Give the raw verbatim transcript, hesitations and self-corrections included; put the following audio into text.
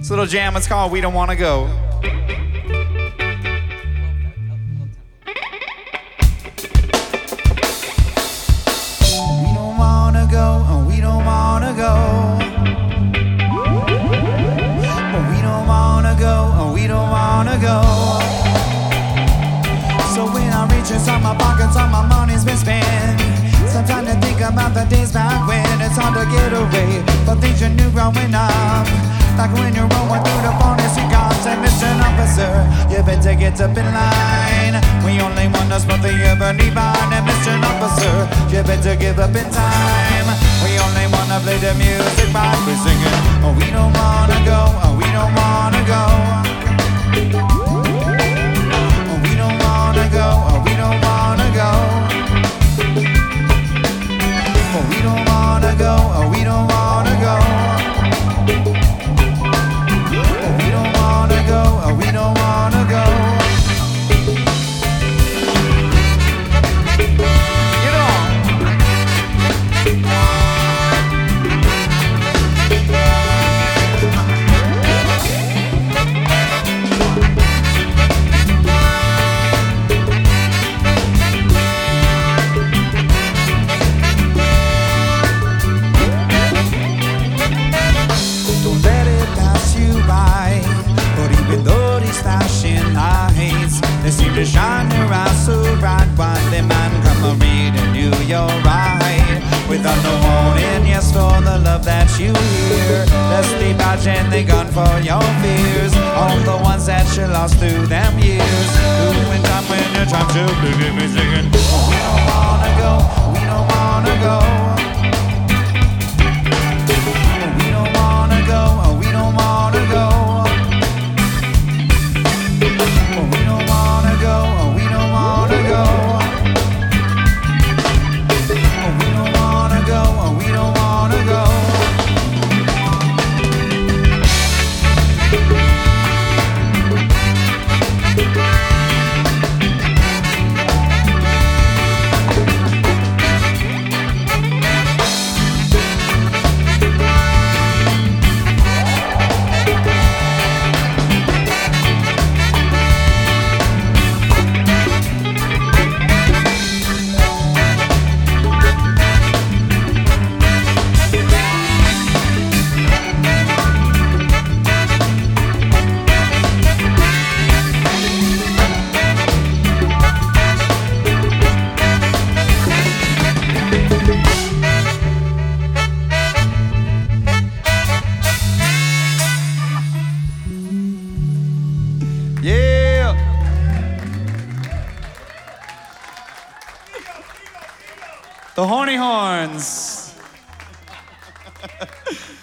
This little jam is called We Don't Wanna Go. We don't wanna go, oh, we don't wanna go. Oh, we don't wanna go, oh, we don't wanna go. So when I reach inside my pockets, all my money's been spent. Sometimes I think about the days back when it's hard to get away from things you knew growing up. Like when you're rolling through the forest, you got to Mister Officer, you better get up in line. We only want us both the ebony vine. And Mister Officer, you better give up in time. We only wanna play the music by we singing. Oh, we don't wanna go, oh, we don't wanna go. Oh, we don't wanna go, oh, we don't wanna go. Oh, we don't wanna go, oh, we don't wanna go. Oh, we don't wanna go, oh, we don't wanna go. Get on. Don't let it pass you by. But even though these flashing lights, they seem to shine your eyes so bright, why the man come a reading you your right? Without no warning, yes, for the love that you hear. The sleep badge and they gone for your fears. All the ones that you lost through them years. Doing time when you're trying to believe me singing. Oh, we don't wanna go, we don't wanna go. Oh, we don't wanna go, oh, we don't wanna go. Oh, we don't wanna go, oh, we don't wanna go. Oh, we don't wanna go, oh, we don't wanna go. Yeah. The Horny Horns.